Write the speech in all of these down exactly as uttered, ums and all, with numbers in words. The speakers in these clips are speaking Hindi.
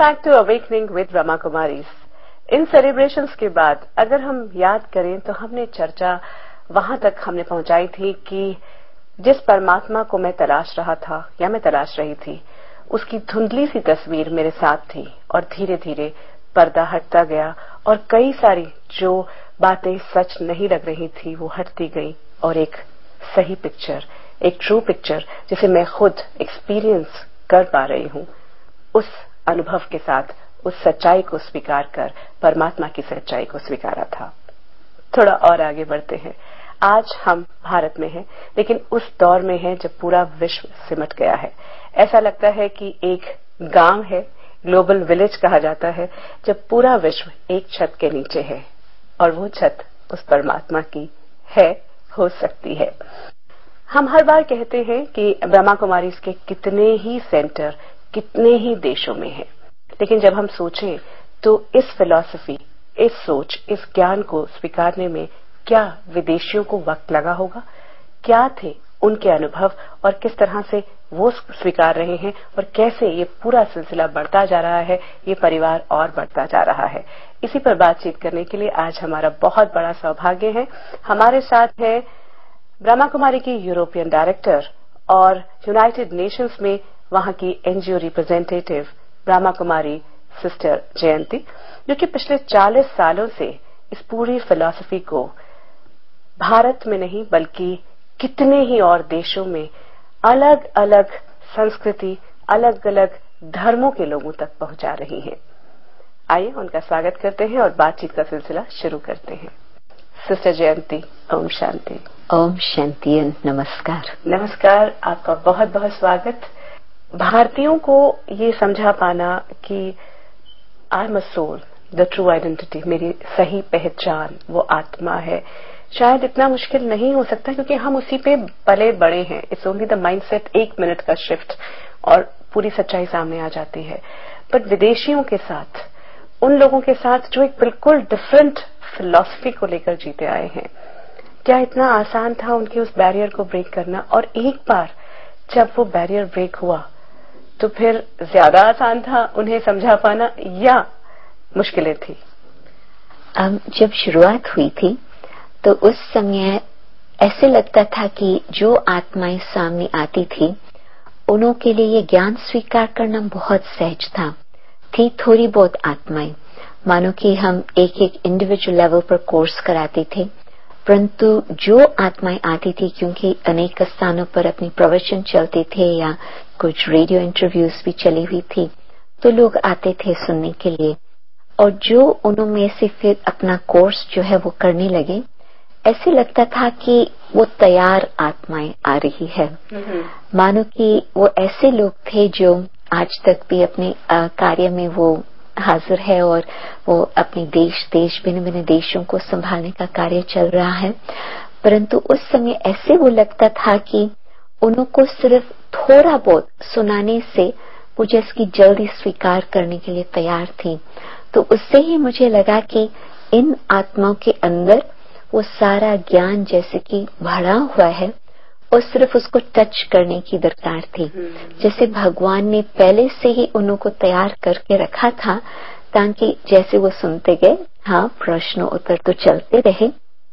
Back to awakening with Brahma Kumaris. इन सेलिब्रेशंस के बाद अगर हम याद करें तो हमने चर्चा वहां तक हमने पहुंचाई थी कि जिस परमात्मा को मैं तलाश रहा था या मैं तलाश रही थी, उसकी धुंधली सी तस्वीर मेरे साथ थी और धीरे धीरे पर्दा हटता गया और कई सारी जो बातें सच नहीं लग रही थी वो हटती गई और एक सही पिक्चर, एक ट्रू पिक्चर जिसे मैं खुद एक्सपीरियंस कर पा रही हूं, उस अनुभव के साथ उस सच्चाई को स्वीकार कर परमात्मा की सच्चाई को स्वीकारा था। थोड़ा और आगे बढ़ते हैं। आज हम भारत में हैं, लेकिन उस दौर में हैं जब पूरा विश्व सिमट गया है। ऐसा लगता है कि एक गांव है, ग्लोबल विलेज कहा जाता है, जब पूरा विश्व एक छत के नीचे है और वो छत उस परमात्मा की है, हो सकती है। हम हर बार कहते हैं कि ब्रह्मा कुमारीज के कितने ही सेंटर कितने ही देशों में हैं, लेकिन जब हम सोचें तो इस फिलॉसफी, इस सोच, इस ज्ञान को स्वीकारने में क्या विदेशियों को वक्त लगा होगा? क्या थे उनके अनुभव और किस तरह से वो स्वीकार रहे हैं और कैसे ये पूरा सिलसिला बढ़ता जा रहा है, ये परिवार और बढ़ता जा रहा है। इसी पर बातचीत करने के लिए आज हमारा बहुत बड़ा सौभाग्य है। हमारे साथ है ब्रह्मा कुमारी की यूरोपियन डायरेक्टर और यूनाइटेड नेशंस में वहां की NGO representative Brahma Kumari sister Jayanti, जो कि पिछले चालीस सालों से इस पूरी फिलॉसफी को भारत में नहीं बल्कि कितने ही और देशों में अलग अलग संस्कृति, अलग अलग धर्मों के लोगों तक पहुंचा रही हैं। आइए उनका स्वागत करते हैं और बातचीत का सिलसिला शुरू करते हैं। सिस्टर जयंती, ओम शांति। ओम शांति, नमस्कार। नमस्कार, आपका बहुत बहुत स्वागत। भारतीयों को ये समझा पाना कि I am a soul, the true identity, मेरी सही पहचान वो आत्मा है, शायद इतना मुश्किल नहीं हो सकता क्योंकि हम उसी पे पले बड़े हैं। इट्स ओनली द माइंडसेट, एक मिनट का शिफ्ट और पूरी सच्चाई सामने आ जाती है। बट विदेशियों के साथ, उन लोगों के साथ जो एक बिल्कुल डिफरेंट फिलॉसफी को लेकर जीते आए हैं, क्या इतना आसान था उनके उस बैरियर को ब्रेक करना? और एक बार जब वो बैरियर ब्रेक हुआ तो फिर ज्यादा आसान था उन्हें समझा पाना या मुश्किलें थी? अब जब शुरुआत हुई थी तो उस समय ऐसे लगता था कि जो आत्माएं सामने आती थी उन्हों के लिए ये ज्ञान स्वीकार करना बहुत सहज था। थी थोड़ी बहुत आत्माएं, मानो कि हम एक एक इंडिविजुअल लेवल पर कोर्स कराते थे, परंतु जो आत्माएं आती थी, क्योंकि अनेक स्थानों पर अपनी प्रवचन चलते थे या कुछ रेडियो इंटरव्यूज भी चली हुई थी, तो लोग आते थे सुनने के लिए, और जो उनमें से फिर अपना कोर्स जो है वो करने लगे, ऐसे लगता था कि वो तैयार आत्माएं आ रही है। मानो कि वो ऐसे लोग थे जो आज तक भी अपने कार्य में वो हाजिर है और वो अपने देश देश भिन्न भिन्न देशों को संभालने का कार्य चल रहा है, परंतु उस समय ऐसे वो लगता था कि उनको सिर्फ थोड़ा बहुत सुनाने से वो जिसकी जल्दी स्वीकार करने के लिए तैयार थी। तो उससे ही मुझे लगा कि इन आत्माओं के अंदर वो सारा ज्ञान जैसे कि भरा हुआ है और सिर्फ उसको टच करने की दरकार थी। जैसे भगवान ने पहले से ही उनको तैयार करके रखा था, ताकि जैसे वो सुनते गए, हाँ प्रश्न उत्तर तो चलते रहे,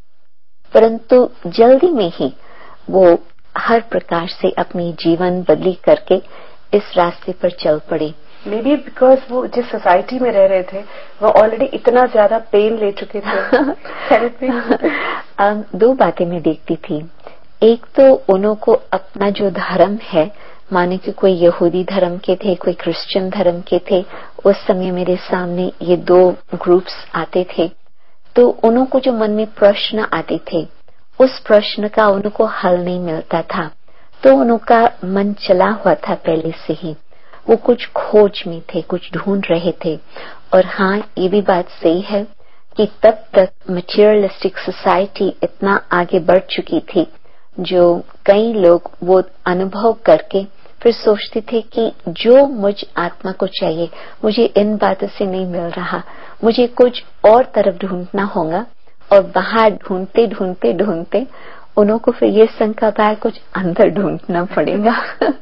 परंतु जल्दी में ही वो हर प्रकार से अपनी जीवन बदली करके इस रास्ते पर चल पड़े। मे बी बिकॉज वो जिस सोसाइटी में रह रहे थे वो ऑलरेडी इतना ज्यादा पेन ले चुके थे। दो बातें मैं देखती थी। एक तो उनको अपना जो धर्म है, माने कि कोई यहूदी धर्म के थे, कोई क्रिश्चियन धर्म के थे, उस समय मेरे सामने ये दो ग्रुप्स आते थे, तो उनको जो मन में प्रश्न आते थे उस प्रश्न का उनको हल नहीं मिलता था, तो उनका मन चला हुआ था पहले से ही, वो कुछ खोज में थे, कुछ ढूंढ रहे थे। और हाँ, ये भी बात सही है कि तब तक मटेरियलिस्टिक सोसाइटी इतना आगे बढ़ चुकी थी, जो कई लोग वो अनुभव करके फिर सोचते थे कि जो मुझ आत्मा को चाहिए, मुझे इन बातों से नहीं मिल रहा, मुझे कुछ और तरफ ढूंढना होगा। और बाहर ढूंढते ढूंढते ढूंढते उन्हों को फिर ये संकल्प आया कुछ अंदर ढूंढना पड़ेगा।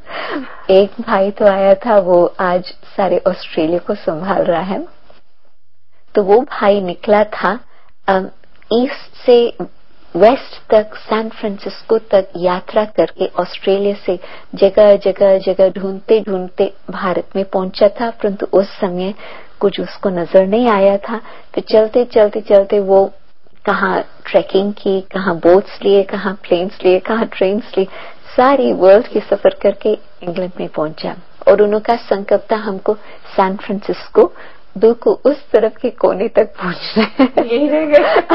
एक भाई तो आया था, वो आज सारे ऑस्ट्रेलिया को संभाल रहा है। तो वो भाई निकला था ईस्ट से वेस्ट तक, सैन फ्रांसिस्को तक यात्रा करके ऑस्ट्रेलिया से जगह जगह जगह ढूंढते ढूंढते भारत में पहुंचा था, परंतु उस समय कुछ उसको नजर नहीं आया था। फिर चलते चलते चलते वो कहाँ ट्रैकिंग की, कहाँ बोट्स लिए, कहाँ प्लेन्स लिए, कहाँ ट्रेन्स लिए, सारी वर्ल्ड की सफर करके इंग्लैंड में पहुंचा। और उनका संकल्प था हमको सैन फ्रांसिस्को बिल्कुल उस तरफ के कोने तक पहुंचना है। यही रह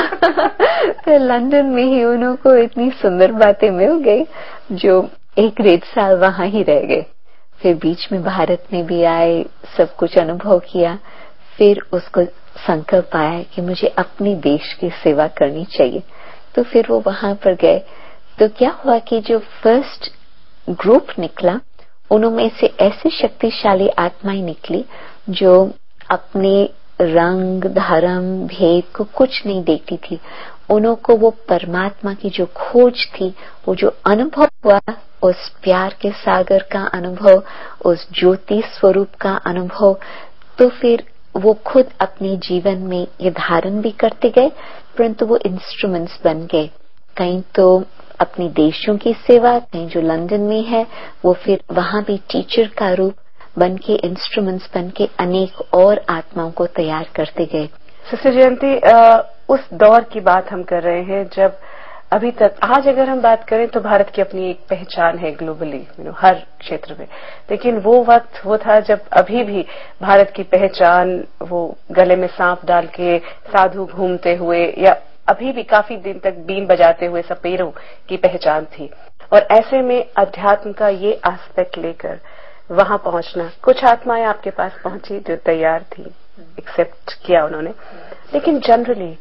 गए। तो लंदन में ही उनको इतनी सुंदर बातें मिल गई जो एक डेढ़ साल वहां ही रह गए। फिर बीच में भारत में भी आए, सब कुछ अनुभव किया। फिर उसको संकल्प आया कि मुझे अपनी देश की सेवा करनी चाहिए, तो फिर वो वहां पर गए। तो क्या हुआ कि जो फर्स्ट ग्रुप निकला, उनमें से ऐसी शक्तिशाली आत्माएं निकली जो अपने रंग धर्म भेद को कुछ नहीं देखती थी। उन्हों को वो परमात्मा की जो खोज थी, वो जो अनुभव हुआ, उस प्यार के सागर का अनुभव, उस ज्योति स्वरूप का अनुभव, तो फिर वो खुद अपने जीवन में ये धारण भी करते गए, परंतु वो इंस्ट्रूमेंट्स बन गए। कहीं तो अपने देशों की सेवा, कहीं जो लंदन में है वो फिर वहां भी टीचर का रूप बन के, इंस्ट्रूमेंट्स बन के अनेक और आत्माओं को तैयार करते गए। सिस्टर जयंती, उस दौर की बात हम कर रहे हैं जब अभी तक, आज अगर हम बात करें तो भारत की अपनी एक पहचान है ग्लोबली, यू नो, हर क्षेत्र में। लेकिन वो वक्त वो था जब अभी भी भारत की पहचान वो गले में सांप डाल के साधु घूमते हुए, या अभी भी काफी दिन तक बीन बजाते हुए सपेरों की पहचान थी। और ऐसे में अध्यात्म का ये एस्पेक्ट लेकर वहां पहुंचना, कुछ आत्माएं आपके पास पहुंची जो तैयार थी, एक्सेप्ट किया उन्होंने। लेकिन जनरली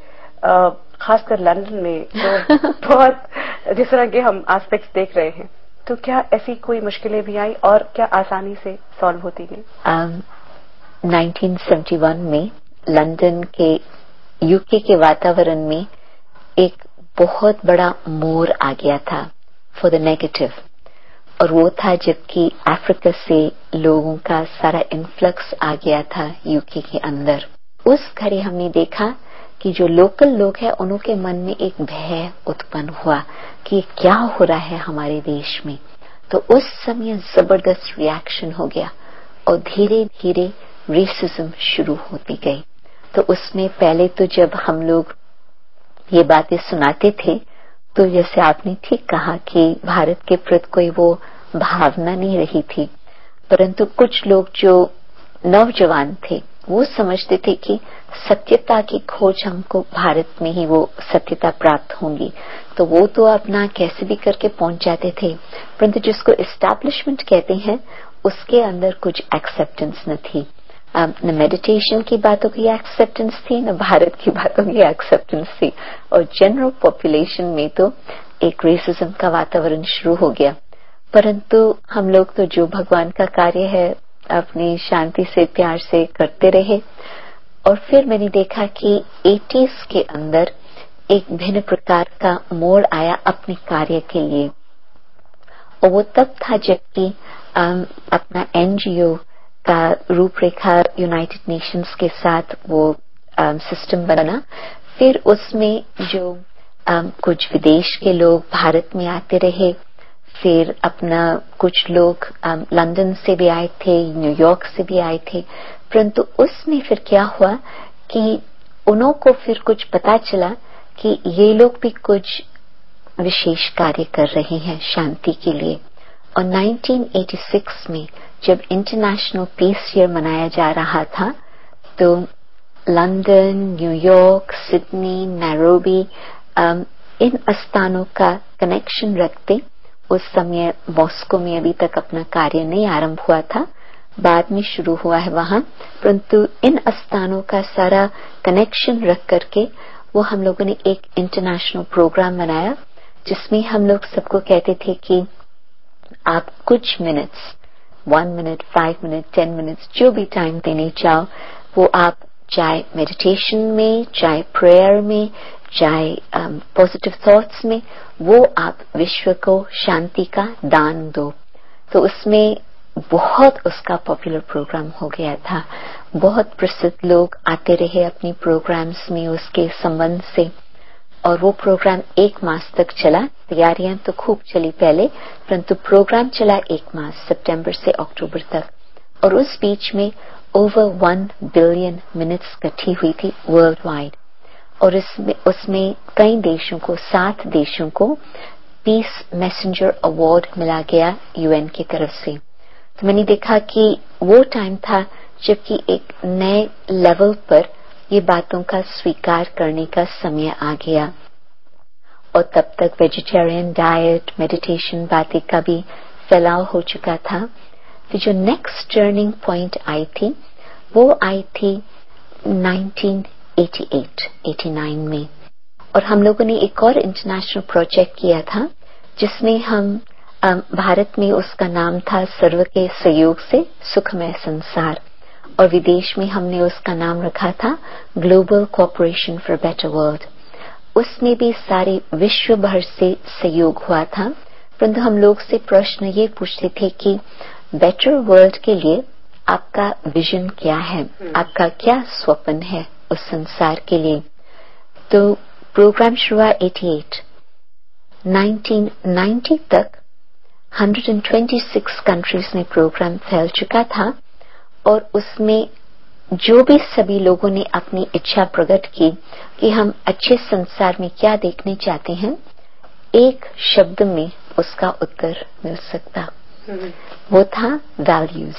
खासकर लंदन में तो बहुत जिस तरह के हम एस्पेक्ट्स देख रहे हैं, तो क्या ऐसी कोई मुश्किलें भी आई और क्या आसानी से सॉल्व होती गई? नाइनटीन सेवेंटी वन में लंदन के यूके के वातावरण में एक बहुत बड़ा मोड़ आ गया था फॉर द नेगेटिव, और वो था जबकि अफ्रीका से लोगों का सारा इन्फ्लक्स आ गया था यूके के अंदर। उस घड़ी हमने देखा कि जो लोकल लोग हैं उनके मन में एक भय उत्पन्न हुआ कि क्या हो रहा है हमारे देश में। तो उस समय जबरदस्त रिएक्शन हो गया और धीरे धीरे रेसिज्म शुरू होती गई। तो उसमें पहले तो जब हम लोग ये बातें सुनाते थे तो जैसे आपने ठीक कहा कि भारत के प्रति कोई वो भावना नहीं रही थी, परंतु कुछ लोग जो नौजवान थे वो समझते थे कि सत्यता की खोज हमको भारत में ही वो सत्यता प्राप्त होंगी, तो वो तो अपना कैसे भी करके पहुंच जाते थे। परंतु जिसको एस्टैब्लिशमेंट कहते हैं उसके अंदर कुछ एक्सेप्टेंस न थी। न मेडिटेशन की बातों की एक्सेप्टेंस थी, न भारत की बातों की एक्सेप्टेंस थी, और जनरल पॉपुलेशन में तो एक रेसिज्म का वातावरण शुरू हो गया। परंतु हम लोग तो जो भगवान का कार्य है अपनी शांति से प्यार से करते रहे। और फिर मैंने देखा कि एटीज़ के अंदर एक भिन्न प्रकार का मोड़ आया अपने कार्य के लिए, और वो तब था जबकि अपना एनजीओ का रूपरेखा यूनाइटेड नेशंस के साथ वो सिस्टम बना। फिर उसमें जो आ, कुछ विदेश के लोग भारत में आते रहे, फिर अपना कुछ लोग लंदन से भी आए थे, न्यूयॉर्क से भी आए थे। परंतु उसमें फिर क्या हुआ कि उन्हों को फिर कुछ पता चला कि ये लोग भी कुछ विशेष कार्य कर रहे हैं शांति के लिए। और नाइनटीन एटी सिक्स में जब इंटरनेशनल पीस ईयर मनाया जा रहा था तो लंदन, न्यूयॉर्क, सिडनी, नैरोबी इन स्थानों का कनेक्शन रखते। उस समय मॉस्को में अभी तक अपना कार्य नहीं आरंभ हुआ था, बाद में शुरू हुआ है वहां, परंतु इन स्थानों का सारा कनेक्शन रख करके वो हम लोगों ने एक इंटरनेशनल प्रोग्राम बनाया जिसमें हम लोग सबको कहते थे कि आप कुछ minutes, one minute, five minute, ten minutes, जो भी टाइम देने चाहो वो आप चाहे मेडिटेशन में, चाहे प्रेयर में, चाहे पॉजिटिव थॉट्स में, वो आप विश्व को शांति का दान दो। तो उसमें बहुत उसका पॉपुलर प्रोग्राम हो गया था। बहुत प्रसिद्ध लोग आते रहे अपनी प्रोग्राम्स में उसके संबंध से, और वो प्रोग्राम एक मास तक चला। तैयारियां तो खूब चली पहले, परंतु प्रोग्राम चला एक मास, सितंबर से अक्टूबर तक। और उस बीच में ओवर वन बिलियन मिनट्स इकट्ठी हुई थी वर्ल्ड वाइड। और इसमें उसमें कई देशों को, सात देशों को पीस मैसेंजर अवार्ड मिला गया यूएन की तरफ से। तो मैंने देखा कि वो टाइम था जबकि एक नए लेवल पर ये बातों का स्वीकार करने का समय आ गया। और तब तक वेजिटेरियन डाइट, मेडिटेशन बातें का भी फैलाव हो चुका था। तो जो नेक्स्ट टर्निंग पॉइंट आई थी वो आई थी nineteen eighty eight eighty nine में। और हम लोगों ने एक और इंटरनेशनल प्रोजेक्ट किया था जिसमें हम भारत में उसका नाम था सर्व के सहयोग से सुखमय संसार, और विदेश में हमने उसका नाम रखा था global cooperation for better world. उसमें भी सारे विश्व भर से सहयोग हुआ था, परंतु हम लोग से प्रश्न ये पूछते थे कि बेटर वर्ल्ड के लिए आपका विजन क्या है, आपका क्या स्वप्न है उस संसार के लिए। तो प्रोग्राम शुरू हुआ अठासी, नाइनटीन नाइंटी तक एक सौ छब्बीस कंट्रीज में प्रोग्राम फैल चुका था। और उसमें जो भी सभी लोगों ने अपनी इच्छा प्रकट की कि हम अच्छे संसार में क्या देखने चाहते हैं, एक शब्द में उसका उत्तर मिल सकता, वो था वैल्यूज।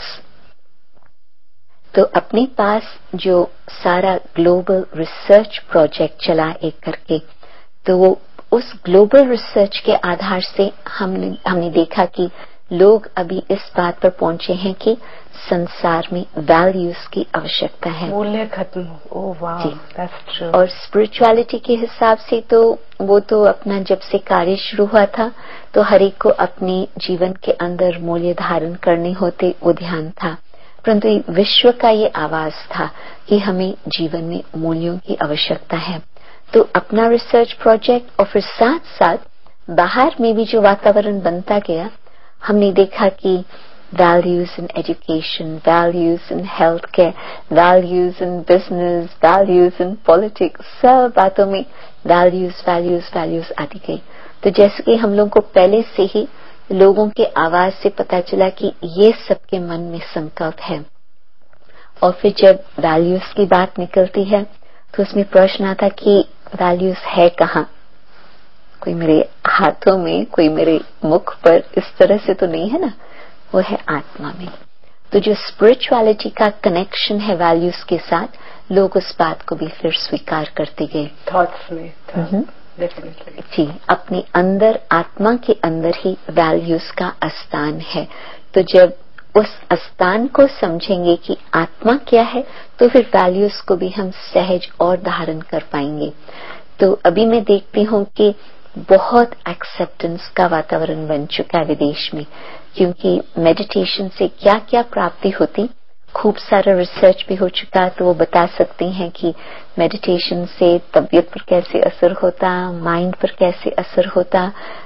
तो अपने पास जो सारा ग्लोबल रिसर्च प्रोजेक्ट चला एक करके, तो वो उस ग्लोबल रिसर्च के आधार से हमने हमने देखा कि लोग अभी इस बात पर पहुंचे हैं कि संसार में वैल्यूज की आवश्यकता है, मूल्य खत्म हो। ओह वाह, दैट्स ट्रू। और स्पिरिचुअलिटी के हिसाब से तो वो तो अपना जब से कार्य शुरू हुआ था तो हर एक को अपने जीवन के अंदर मूल्य धारण करने होते, वो ध्यान था। परंतु विश्व का ये आवाज था कि हमें जीवन में मूल्यों की आवश्यकता है। तो अपना रिसर्च प्रोजेक्ट और फिर साथ साथ बाहर में भी जो वातावरण बनता गया, हमने देखा कि values in education, values in health care, values in business, values in politics, सब बातों में वैल्यूज वैल्यूज वैल्यूज आती गई। तो जैसे कि हम लोगों को पहले से ही लोगों के आवाज से पता चला कि ये सबके मन में संकल्प है। और फिर जब वैल्यूज की बात निकलती है तो उसमें प्रश्न आता कि वैल्यूज है कहाँ? कोई मेरे हाथों में, कोई मेरे मुख पर, इस तरह से तो नहीं है ना, वो है आत्मा में। तो जो स्पिरिचुअलिटी का कनेक्शन है वैल्यूज के साथ, लोग उस बात को भी फिर स्वीकार करते गए। थॉट्स में डेफिनेटली जी, अपने अंदर, आत्मा के अंदर ही वैल्यूज का स्थान है। तो जब उस स्थान को समझेंगे कि आत्मा क्या है, तो फिर वैल्यूज को भी हम सहज और धारण कर पाएंगे। तो अभी मैं देखती हूँ कि बहुत एक्सेप्टेंस का वातावरण बन चुका है विदेश में, क्योंकि मेडिटेशन से क्या क्या प्राप्ति होती, खूब सारा रिसर्च भी हो चुका। तो वो बता सकती हैं कि मेडिटेशन से तबीयत पर कैसे असर होता, माइंड पर कैसे असर होता,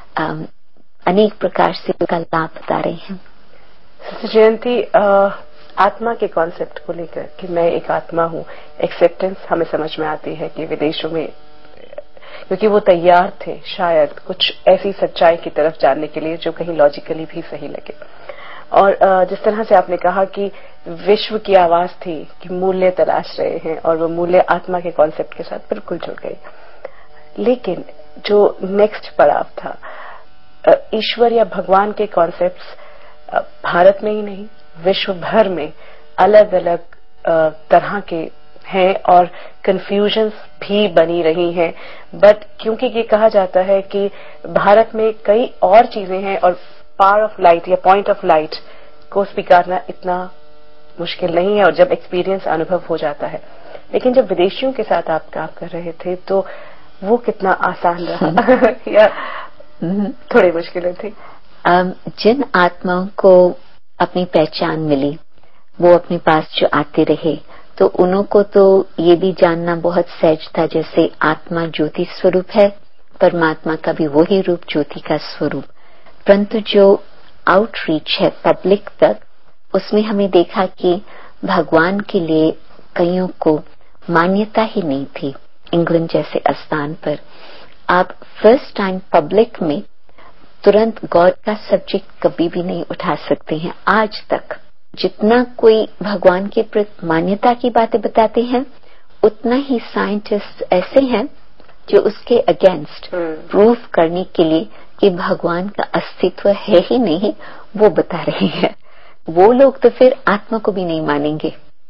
अनेक प्रकार से उसका लाभ बता रहे हैं। जयंती, आत्मा के कॉन्सेप्ट को लेकर कि मैं एक आत्मा हूँ, एक्सेप्टेंस हमें समझ में आती है कि विदेशों में, क्योंकि वो तैयार थे शायद कुछ ऐसी सच्चाई की तरफ जाने के लिए जो कहीं लॉजिकली भी सही लगे। और जिस तरह से आपने कहा कि विश्व की आवाज थी कि मूल्य तलाश रहे हैं, और वो मूल्य आत्मा के कॉन्सेप्ट के साथ बिल्कुल जुड़ गई। लेकिन जो नेक्स्ट पड़ाव था, ईश्वर या भगवान के कॉन्सेप्ट्स भारत में ही नहीं, विश्व भर में अलग अलग तरह के हैं और कंफ्यूजन्स भी बनी रही हैं। बट क्योंकि ये कहा जाता है कि भारत में कई और चीजें हैं और पावर ऑफ लाइट या पॉइंट ऑफ लाइट को स्वीकारना इतना मुश्किल नहीं है, और जब एक्सपीरियंस, अनुभव हो जाता है। लेकिन जब विदेशियों के साथ आप काम कर रहे थे तो वो कितना आसान रहा या थोड़ी मुश्किलें थी? जिन आत्माओं को अपनी पहचान मिली, वो अपने पास जो आते रहे, तो उन्हों को तो ये भी जानना बहुत सहज था, जैसे आत्मा ज्योति स्वरूप है, परमात्मा का भी वही रूप ज्योति का स्वरूप। परंतु जो आउटरीच है पब्लिक तक, उसमें हमें देखा कि भगवान के लिए कईयों को मान्यता ही नहीं थी। इंग्लैंड जैसे स्थान पर आप फर्स्ट टाइम पब्लिक में तुरंत गॉड का सब्जेक्ट कभी भी नहीं उठा सकते हैं। आज तक जितना कोई भगवान के प्रति मान्यता की बातें बताते हैं, उतना ही साइंटिस्ट ऐसे हैं जो उसके अगेंस्ट प्रूव करने के लिए कि भगवान का अस्तित्व है ही नहीं, वो बता रहे हैं। वो लोग तो फिर आत्मा को भी नहीं मानेंगे,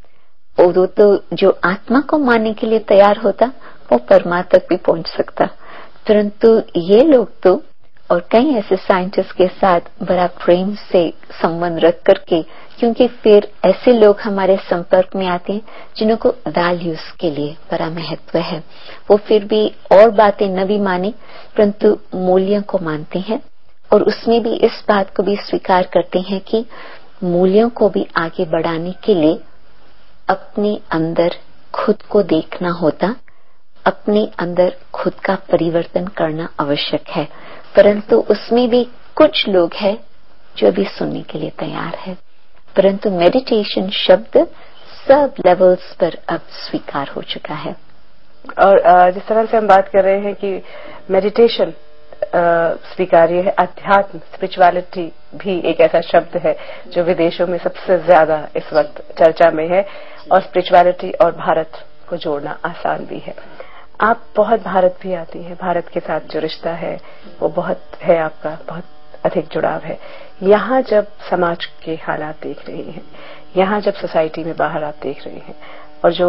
और वो तो जो आत्मा को मानने के लिए तैयार होता वो परमात्मा तक भी पहुंच सकता। परंतु ये लोग तो, और कई ऐसे साइंटिस्ट के साथ बड़ा प्रेम से संबंध रख करके, क्योंकि फिर ऐसे लोग हमारे संपर्क में आते हैं जिन्हों को वैल्यूज के लिए बड़ा महत्व है। वो फिर भी और बातें न भी माने, परंतु मूल्यों को मानते हैं, और उसमें भी इस बात को भी स्वीकार करते हैं कि मूल्यों को भी आगे बढ़ाने के लिए अपने अंदर खुद को देखना होता, अपने अंदर खुद का परिवर्तन करना आवश्यक है। परंतु उसमें भी कुछ लोग हैं जो भी सुनने के लिए तैयार है। परंतु मेडिटेशन शब्द सब लेवल्स पर अब स्वीकार हो चुका है। और जिस तरह से हम बात कर रहे हैं कि मेडिटेशन स्वीकार्य है, अध्यात्म स्पिरिचुअलिटी भी एक ऐसा शब्द है जो विदेशों में सबसे ज्यादा इस वक्त चर्चा में है, और स्पिरिचुअलिटी और भारत को जोड़ना आसान भी है। आप बहुत भारत भी आती हैं, भारत के साथ जो रिश्ता है वो बहुत है, आपका बहुत अधिक जुड़ाव है। यहाँ जब समाज के हालात देख रहे हैं, यहाँ जब सोसाइटी में बाहर आप देख रहे हैं, और जो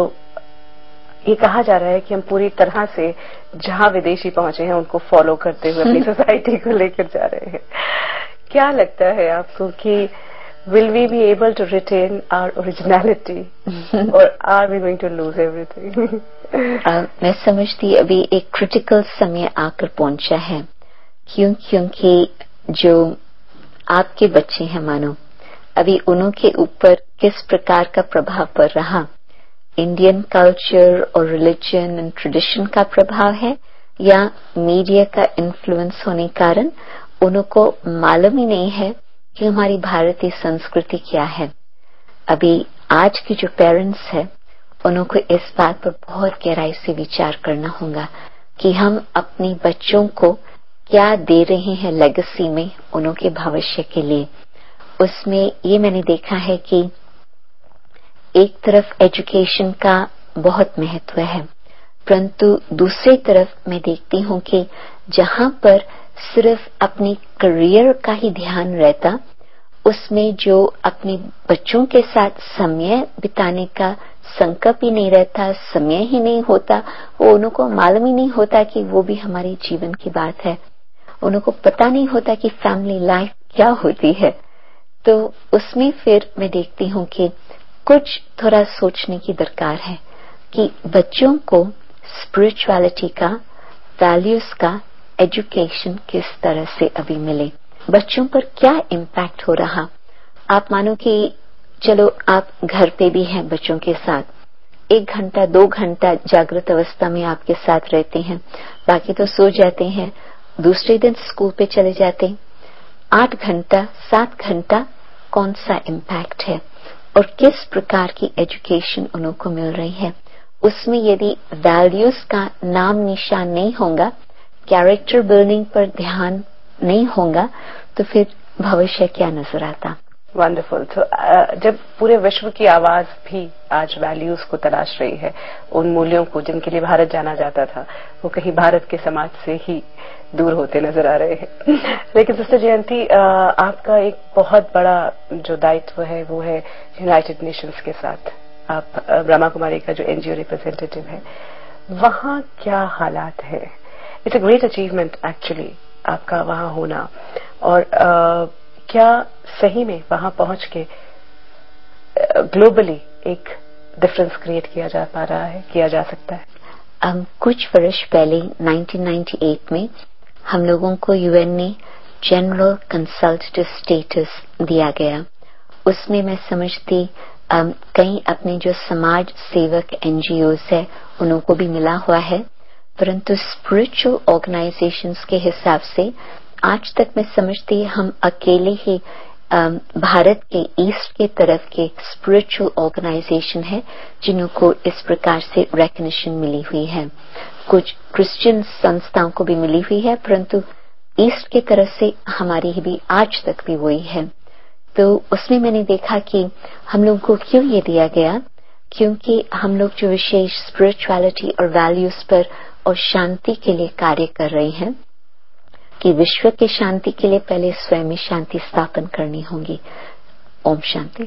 ये कहा जा रहा है कि हम पूरी तरह से जहां विदेशी पहुंचे हैं उनको फॉलो करते हुए अपनी सोसाइटी को लेकर जा रहे हैं, क्या लगता है आपको कि will we be able to retain our originality or are we going to lose everything? uh, मैं समझती अभी एक क्रिटिकल समय आकर पहुंचा है। क्यों? क्योंकि जो आपके बच्चे हैं मानो, अभी उन्हों के ऊपर किस प्रकार का प्रभाव पड़ रहा, इंडियन कल्चर और रिलीजन एंड ट्रेडिशन का प्रभाव है, या मीडिया का इन्फ्लुएंस होने कारण उन्हों को मालूम ही नहीं है कि हमारी भारतीय संस्कृति क्या है। अभी आज के जो पेरेंट्स हैं उन्हों को इस बात पर बहुत गहराई से विचार करना होगा कि हम अपने बच्चों को क्या दे रहे हैं लेगेसी में उन्हों के भविष्य के लिए। उसमें ये मैंने देखा है कि एक तरफ एजुकेशन का बहुत महत्व है, परंतु दूसरी तरफ मैं देखती हूँ कि जहाँ पर सिर्फ अपनी करियर का ही ध्यान रहता, उसमें जो अपने बच्चों के साथ समय बिताने का संकल्प ही नहीं रहता, समय ही नहीं होता, वो उन्हों को मालूम ही नहीं होता कि वो भी हमारे जीवन की बात है, उन्हों को पता नहीं होता कि फैमिली लाइफ क्या होती है। तो उसमें फिर मैं देखती हूँ कि कुछ थोड़ा सोचने की दरकार है कि बच्चों को स्पिरिचुअलिटी का, वैल्यूज का एजुकेशन किस तरह से अभी मिले, बच्चों पर क्या इम्पैक्ट हो रहा। आप मानो कि चलो आप घर पे भी हैं बच्चों के साथ, एक घंटा दो घंटा जागृत अवस्था में आपके साथ रहते हैं, बाकी तो सो जाते हैं, दूसरे दिन स्कूल पे चले जाते। आठ घंटा सात घंटा कौन सा इम्पैक्ट है और किस प्रकार की एजुकेशन उन्हों को मिल रही है। उसमें यदि वैल्यूज का नाम निशान नहीं होगा, कैरेक्टर बिल्डिंग पर ध्यान नहीं होगा, तो फिर भविष्य क्या नजर आता। वंडरफुल। तो जब पूरे विश्व की आवाज भी आज वैल्यूज को तलाश रही है, उन मूल्यों को जिनके लिए भारत जाना जाता था, वो कहीं भारत के समाज से ही दूर होते नजर आ रहे हैं। लेकिन सिस्टर जयंती, आपका एक बहुत बड़ा जो दायित्व है वो है यूनाइटेड नेशंस के साथ। आप ब्रह्मा कुमारी का जो एनजीओ रिप्रेजेंटेटिव है, वहां क्या हालात है? It's a great achievement actually आपका वहां होना, और uh, क्या सही में वहां पहुंच के ग्लोबली एक डिफरेंस क्रिएट किया जा पा रहा है, किया जा सकता है? um, कुछ वर्ष पहले नाइनटीन नाइंटी एट में हम लोगों को यूएन ने जनरल कंसल्टेटिव स्टेटस दिया गया। उसमें मैं समझती कई अपने जो समाज सेवक एनजीओज है उन्हों को भी मिला हुआ है, परंतु स्पिरिचुअल ऑर्गेनाइजेशंस के हिसाब से आज तक मैं समझती हम अकेले ही भारत के ईस्ट के तरफ के स्पिरिचुअल ऑर्गेनाइजेशन है जिन्हों को इस प्रकार से रिकॉग्निशन मिली हुई है। कुछ क्रिश्चियन संस्थाओं को भी मिली हुई है, परंतु ईस्ट की तरफ से हमारी भी आज तक भी वही है। तो उसमें मैंने देखा कि हम लोगों को क्यों ये दिया गया, क्योंकि हम लोग जो विशेष स्पिरिचुअलिटी और वैल्यूज पर और शांति के लिए कार्य कर रहे हैं कि विश्व की शांति के लिए पहले स्वयं में शांति स्थापन करनी होगी। ओम शांति।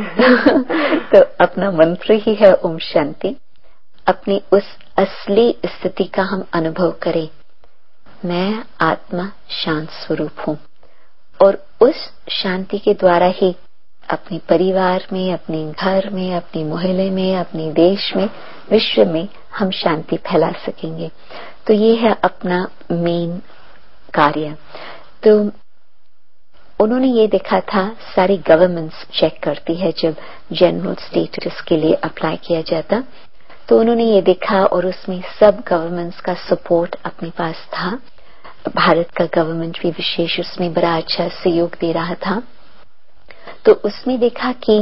तो अपना मंत्र ही है ओम शांति। अपनी उस असली स्थिति का हम अनुभव करें, मैं आत्मा शांत स्वरूप हूँ, और उस शांति के द्वारा ही अपने परिवार में, अपने घर में, अपने मोहल्ले में, अपने देश में, विश्व में हम शांति फैला सकेंगे। तो ये है अपना मेन कार्य। तो उन्होंने ये देखा था, सारी गवर्नमेंट्स चेक करती है जब जनरल स्टेटस के लिए अप्लाई किया जाता, तो उन्होंने ये देखा और उसमें सब गवर्नमेंट्स का सपोर्ट अपने पास था। भारत का गवर्नमेंट भी विशेष उसमें बड़ा अच्छा सहयोग दे रहा था। तो उसमें देखा कि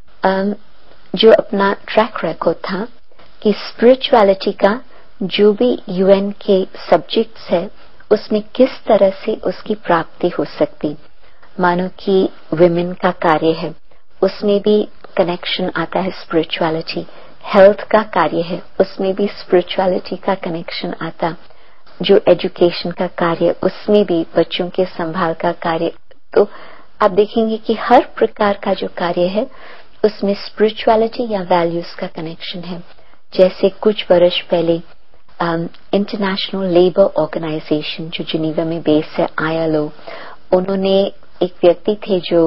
जो अपना ट्रैक रिकॉर्ड था कि स्पिरिचुअलिटी का जो भी यूएन के सब्जेक्ट्स है उसमें किस तरह से उसकी प्राप्ति हो सकती। मानो कि विमेन का कार्य है, उसमें भी कनेक्शन आता है स्पिरिचुअलिटी। हेल्थ का कार्य है, उसमें भी स्पिरिचुअलिटी का कनेक्शन आता। जो एजुकेशन का कार्य, उसमें भी बच्चों के संभाल का कार्य। तो आप देखेंगे कि हर प्रकार का जो कार्य है उसमें स्पिरिचुअलिटी या वैल्यूज का कनेक्शन है। जैसे कुछ वर्ष पहले इंटरनेशनल लेबर ऑर्गेनाइजेशन जो जिनीवा में बेस है, आईएलओ, उन्होंने एक व्यक्ति थे जो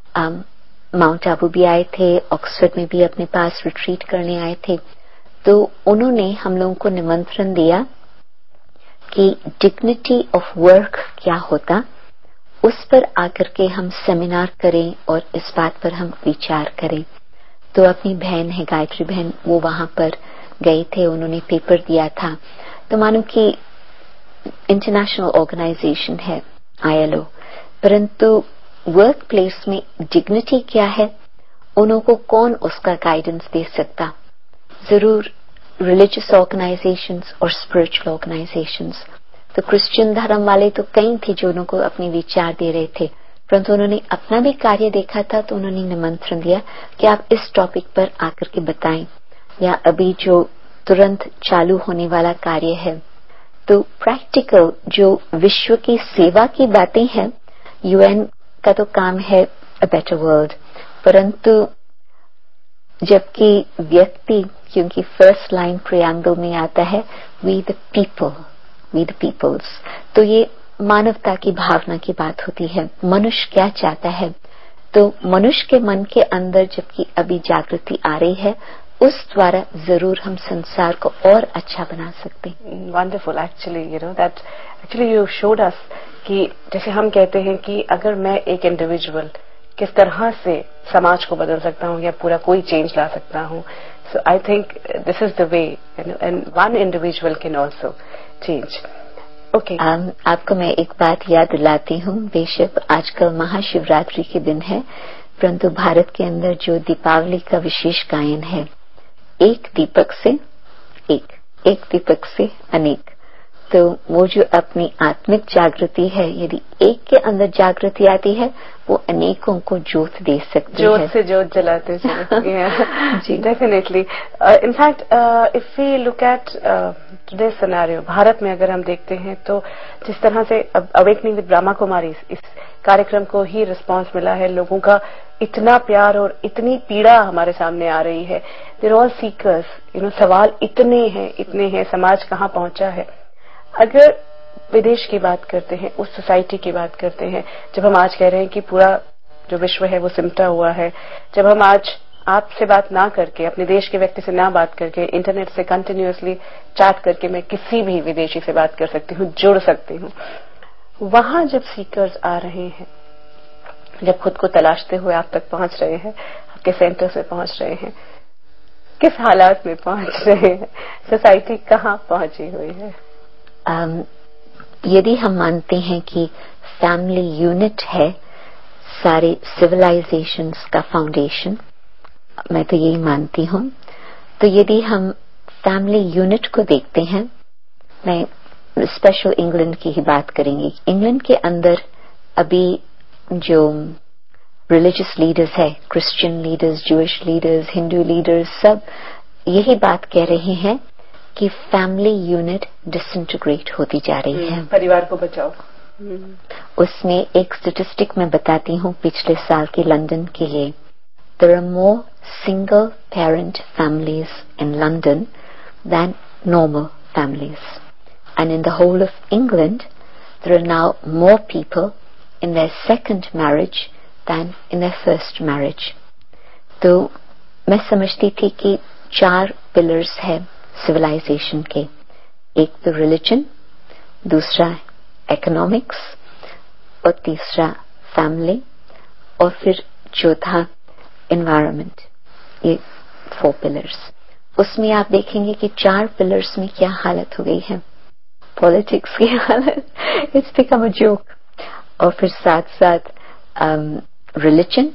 माउंट आबू भी आए थे, ऑक्सफोर्ड में भी अपने पास रिट्रीट करने आए थे। तो उन्होंने हम लोगों को निमंत्रण दिया कि डिग्निटी ऑफ वर्क क्या होता, उस पर आकर के हम सेमिनार करें और इस बात पर हम विचार करें। तो अपनी बहन है गायत्री बहन, वो वहां पर गए थे, उन्होंने पेपर दिया था। तो मानो कि इंटरनेशनल ऑर्गेनाइजेशन है आईएलओ, परंतु वर्क प्लेस में डिग्निटी क्या है, उन्हों को कौन उसका गाइडेंस दे सकता। जरूर रिलीजियस ऑर्गेनाइजेशंस और स्पिरिचुअल ऑर्गेनाइजेशंस। तो क्रिश्चियन धर्म वाले तो कई थे जो उनको अपने विचार दे रहे थे, परंतु उन्होंने अपना भी कार्य देखा था, तो उन्होंने निमंत्रण दिया कि आप इस टॉपिक पर आकर के बताएं, या अभी जो तुरंत चालू होने वाला कार्य है। तो प्रैक्टिकल जो विश्व की सेवा की बातें हैं, यूएन का तो काम है अ बेटर वर्ल्ड, परंतु जबकि व्यक्ति, क्योंकि फर्स्ट लाइन प्रियम्बल में आता है we the people, we the peoples, तो ये मानवता की भावना की बात होती है। मनुष्य क्या चाहता है, तो मनुष्य के मन के अंदर जबकि अभी जागृति आ रही है, उस द्वारा जरूर हम संसार को और अच्छा बना सकते हैं। Wonderful, actually you know that actually you showed us कि जैसे हम कहते हैं कि अगर मैं एक इंडिविजुअल किस तरह से समाज को बदल सकता हूँ या पूरा कोई चेंज ला सकता हूँ। So I think this is the way, and one individual can also change. Okay, आपको मैं एक बात याद दिलाती हूँ, बेशक आजकल महाशिवरात्रि के दिन है, परंतु भारत के अंदर जो दीपावली का विशेष गायन है, एक दीपक से एक, एक दीपक से अनेक। तो वो जो अपनी आत्मिक जागृति है, यदि एक के अंदर जागृति आती है, वो अनेकों को ज्योत दे सकती ज्योत है। से ज्योत जलाते चले। जी, definitely. In fact if we look at today scenario, Bharat में अगर हम देखते हैं तो जिस तरह से अवेकनिंग विद ब्रह्मा कुमारी, इस कार्यक्रम को ही रिस्पांस मिला है, लोगों का इतना प्यार और इतनी पीड़ा हमारे सामने आ रही है। They're all seekers, you know, सवाल इतने हैं, इतने हैं, समाज कहाँ पहुंचा है। अगर विदेश की बात करते हैं, उस सोसाइटी की बात करते हैं, जब हम आज कह रहे हैं कि पूरा जो विश्व है वो सिमटा हुआ है, जब हम आज आपसे बात ना करके, अपने देश के व्यक्ति से ना बात करके, इंटरनेट से कंटिन्यूअसली चैट करके मैं किसी भी विदेशी से बात कर सकती हूँ, जुड़ सकती हूँ, वहां जब सीकर्स आ रहे हैं, जब खुद को तलाशते हुए आप तक पहुंच रहे हैं, के सेंटर्स में पहुंच रहे हैं, किस हालात में पहुंच रहे हैं, सोसाइटी कहाँ पहुंची हुई है? um, यदि हम मानते हैं कि फैमिली यूनिट है सारे सिविलाइजेशंस का फाउंडेशन, मैं तो यही मानती हूं, तो यदि हम फैमिली यूनिट को देखते हैं, मैं स्पेशल इंग्लैंड की ही बात करेंगे। इंग्लैंड के अंदर अभी जो रिलीजियस लीडर्स है, Christian leaders, Jewish leaders, Hindu leaders, सब यही बात कह रहे हैं कि फैमिली यूनिट डिसइंटीग्रेट होती जा रही है। परिवार को बचाओ। उसमें एक स्टैटिस्टिक मैं बताती हूँ पिछले साल के लंदन के लिए। There are more single parent families in London than normal families. And in the whole of England, there are now more people in their second marriage than in their first marriage. तो मैं समझती थी कि चार पिलर्स है सिविलाइजेशन के, एक तो रिलीजन, दूसरा इकोनॉमिक्स और तीसरा फैमिली और फिर चौथा एनवायरनमेंट। ये फोर पिलर्स। उसमें आप देखेंगे कि चार पिलर्स में क्या हालत हो गई है, पॉलिटिक्स की हालत, इट्स बिकम अ जोक। और फिर साथ साथ रिलीजन,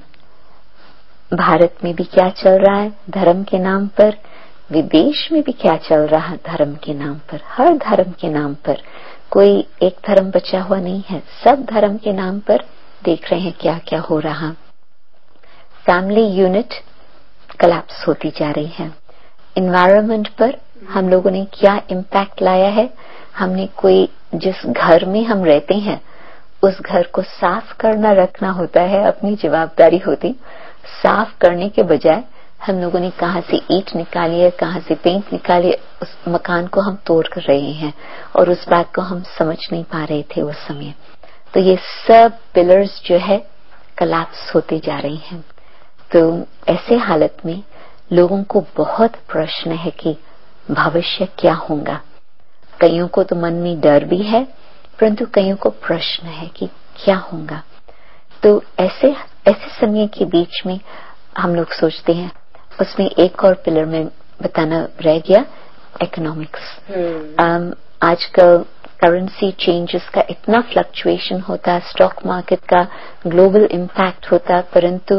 भारत में भी क्या चल रहा है धर्म के नाम पर, विदेश में भी क्या चल रहा है धर्म के नाम पर, हर धर्म के नाम पर कोई एक धर्म बचा हुआ नहीं है, सब धर्म के नाम पर देख रहे हैं क्या क्या हो रहा। फैमिली यूनिट कोलैप्स होती जा रही है। एनवायरनमेंट पर हम लोगों ने क्या इम्पैक्ट लाया है, हमने कोई जिस घर में हम रहते हैं उस घर को साफ करना रखना होता है, अपनी जवाबदारी होती। साफ करने के बजाय हम लोगों ने कहां से ईंट निकाली है, कहां से पेंट निकाली है, उस मकान को हम तोड़ कर रहे हैं और उस बात को हम समझ नहीं पा रहे थे उस समय। तो ये सब पिलर्स जो है कोलैप्स होते जा रही हैं। तो ऐसे हालत में लोगों को बहुत प्रश्न है कि भविष्य क्या होगा। कईयों को तो मन में डर भी है, परंतु कईयों को प्रश्न है कि क्या होगा। तो ऐसे ऐसे समय के बीच में हम लोग सोचते हैं, उसमें एक और पिलर में बताना रह गया, इकोनॉमिक्स। um, आजकल करेंसी चेंजेस का इतना फ्लक्चुएशन होता, स्टॉक मार्केट का ग्लोबल इम्पैक्ट होता, परंतु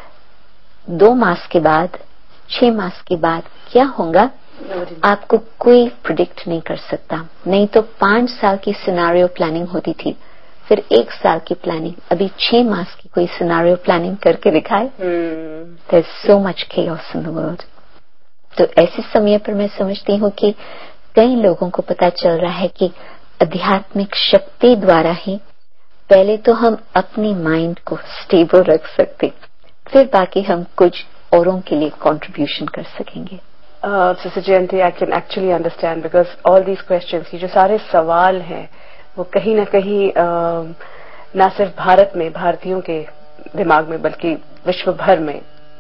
दो मास के बाद, छह मास के बाद क्या होगा आपको कोई प्रिडिक्ट नहीं कर सकता। नहीं तो पांच साल की सिनेरियो प्लानिंग होती थी, फिर एक साल की प्लानिंग, अभी छह मास की कोई सिनेरियो प्लानिंग करके दिखाए। There is so much chaos in the world. तो ऐसे समय पर मैं समझती हूँ कि कई लोगों को पता चल रहा है कि आध्यात्मिक शक्ति द्वारा ही पहले तो हम अपनी माइंड को स्टेबल रख सकते, फिर बाकी हम कुछ औरों के लिए कंट्रीब्यूशन कर सकेंगे। Sister Jayanti, I can actually understand because all these questions, ये जो सारे सवाल हैं वो कहीं ना कहीं uh, न सिर्फ भारत में, भारतीयों के दिमाग में, बल्कि विश्व भर में।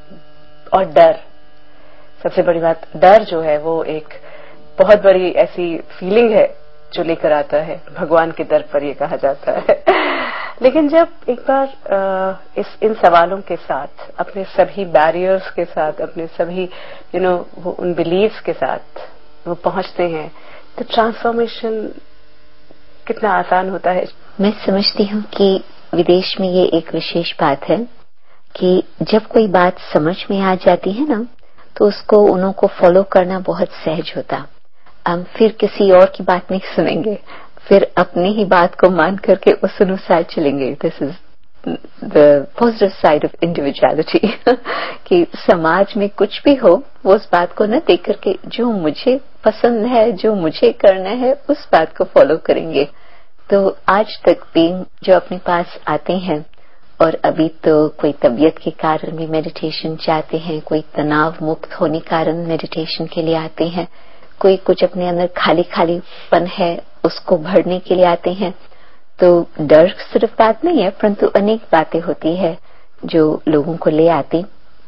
और डर, सबसे बड़ी बात, डर जो है वो एक बहुत बड़ी ऐसी फीलिंग है जो लेकर आता है भगवान के दर पर, ये कहा जाता है। लेकिन जब एक बार आ, इस इन सवालों के साथ, अपने सभी बैरियर्स के साथ, अपने सभी यू नो वो उन बिलीव्स के साथ वो पहुंचते हैं, तो ट्रांसफॉर्मेशन कितना आसान होता है। मैं समझती हूँ कि विदेश में ये एक विशेष बात है कि जब कोई बात समझ में आ जाती है ना, तो उसको उन्हों को फॉलो करना बहुत सहज होता। हम फिर किसी और की बात नहीं सुनेंगे, फिर अपनी ही बात को मान करके उस अनुसार चलेंगे। This is the positive side of individuality कि समाज में कुछ भी हो वो उस बात को न देख करके जो मुझे पसंद है, जो मुझे करना है, उस बात को फॉलो करेंगे। तो आज तक भी जो अपने पास आते हैं, और अभी तो कोई तबीयत के कारण भी मेडिटेशन चाहते हैं, कोई तनाव मुक्त होने के कारण मेडिटेशन के लिए आते हैं, कोई कुछ अपने अंदर खाली खालीपन है उसको भरने के लिए आते हैं। तो डर सिर्फ बात नहीं है, परंतु अनेक बातें होती है जो लोगों को ले आती,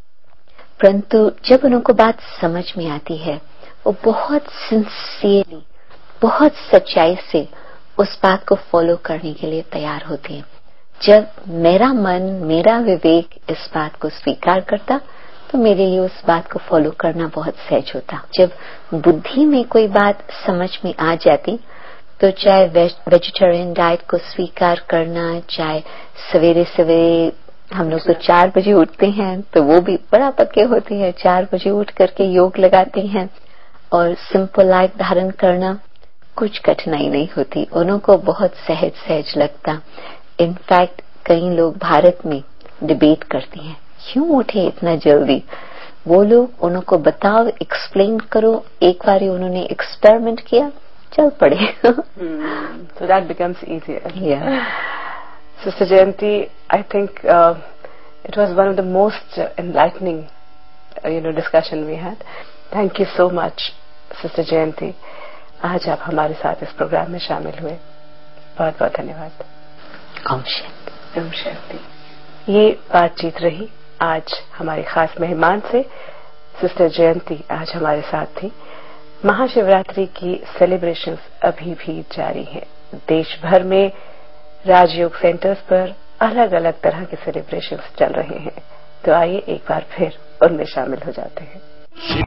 परंतु जब उनको बात समझ में आती है वो बहुत सिंसियरली, बहुत सच्चाई से उस बात को फॉलो करने के लिए तैयार होते हैं। जब मेरा मन, मेरा विवेक इस बात को स्वीकार करता, तो मेरे लिए उस बात को फॉलो करना बहुत सहज होता। जब बुद्धि में कोई बात समझ में आ जाती तो चाहे वेजिटेरियन डाइट को स्वीकार करना, चाहे सवेरे सवेरे हम लोग तो चार बजे उठते हैं तो वो भी बड़ा पक्के होते हैं, चार बजे उठ करके योग लगाते हैं और सिंपल लाइफ धारण करना कुछ कठिनाई नहीं होती, उनको बहुत सहज सहज लगता। इनफैक्ट कई लोग भारत में डिबेट करते हैं क्यों उठे इतना जल्दी, वो लोग उनको बताओ, एक्सप्लेन करो, एक बार उन्होंने एक्सपेरिमेंट किया, चल पड़े। So that becomes easier. Yeah. Sister Jayanti, I think uh, it was one of the most enlightening, uh, you know, discussion we had. Thank you so much, Sister Jayanti. आज आप हमारे साथ इस प्रोग्राम में शामिल हुए, बहुत बहुत धन्यवाद। ओम शांति। ओम शांति। ये बातचीत रही आज हमारी खास मेहमान से। सिस्टर जयंती आज हमारे साथ थी। महाशिवरात्रि की सेलिब्रेशंस अभी भी जारी है। देश भर में राजयोग सेंटर्स पर अलग अलग तरह के सेलिब्रेशंस चल रहे हैं, तो आइए एक बार फिर उनमें शामिल हो जाते हैं।